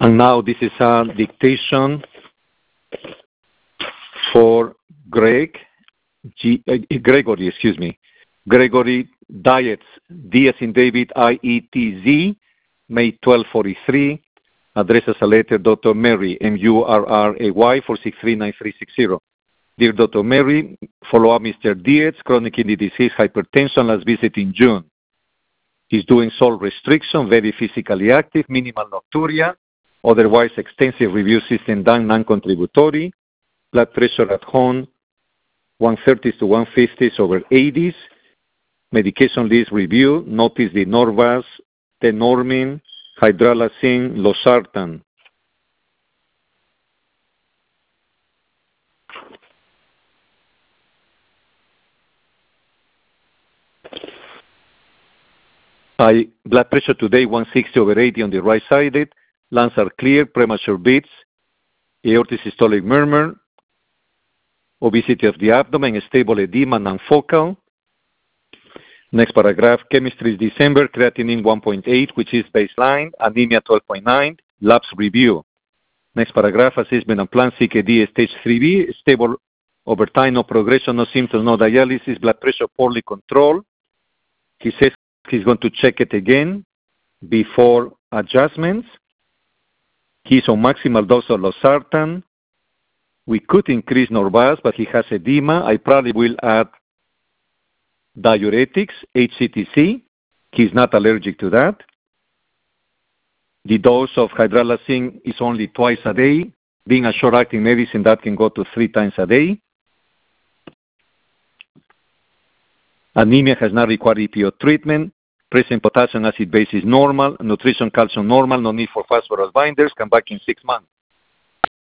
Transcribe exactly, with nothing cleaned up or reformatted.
And now this is a dictation for Greg, G, uh, Gregory, excuse me. Gregory Dietz, D as in David, I E T Z, May twelfth, forty-three. Addresses a letter, Doctor Mary, M U R R A Y, four six three nine three six zero. Dear Doctor Mary, follow up Mister Dietz, chronic kidney disease, hypertension, last visit in June. He's doing salt restriction, very physically active, minimal nocturia, otherwise extensive review system done, non-contributory, blood pressure at home, one thirties to one fifties over eighties, medication list review, notice the Norvas, tenormin, hydralazine, losartan. I, blood pressure today, one sixty over eighty on the right sided, lungs are clear, premature beats, aortic systolic murmur, obesity of the abdomen, stable edema, non-focal. Next paragraph, chemistry is December, creatinine one point eight, which is baseline, anemia twelve point nine, labs review. Next paragraph, assessment and plan, C K D stage three B, stable over time, no progression, no symptoms, no dialysis, blood pressure poorly controlled. He says he's going to check it again before adjustments. He's on maximal dose of losartan. We could increase Norvas, but he has edema. I probably will add diuretics, H C T C. He's not allergic to that. The dose of hydralazine is only twice a day. Being a short-acting medicine, that can go to three times a day. Anemia has not required E P O treatment. Present potassium acid base is normal. Nutrition calcium normal. No need for phosphorus binders. Come back in six months.